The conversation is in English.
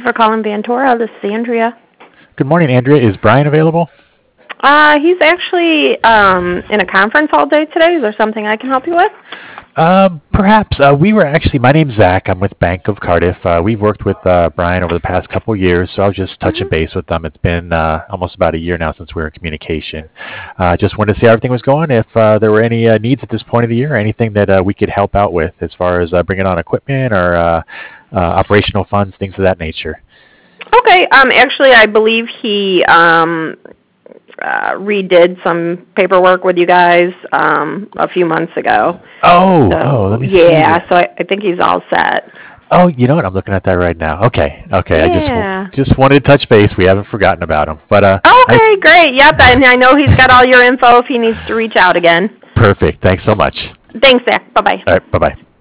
for calling Vantora. This is Andrea. Good morning, Andrea. Is Brian available? He's actually in a conference all day today. Is there something I can help you with? Perhaps. My name's Zach. I'm with Bank of Cardiff. We've worked with Brian over the past couple of years, so I was just touching base with them. It's been almost about a year now since we were in communication. Just wanted to see how everything was going, if there were any needs at this point of the year, or anything that we could help out with as far as bringing on equipment or operational funds, things of that nature. Okay. Actually, I believe he redid some paperwork with you guys a few months ago. Let me see. Yeah, so I think he's all set. Oh, you know what? I'm looking at that right now. Okay. Yeah. I just wanted to touch base. We haven't forgotten about him. But Okay, great. Yep, and I know he's got all your info if he needs to reach out again. Perfect. Thanks so much. Thanks, Zach. Bye-bye. All right. Bye-bye.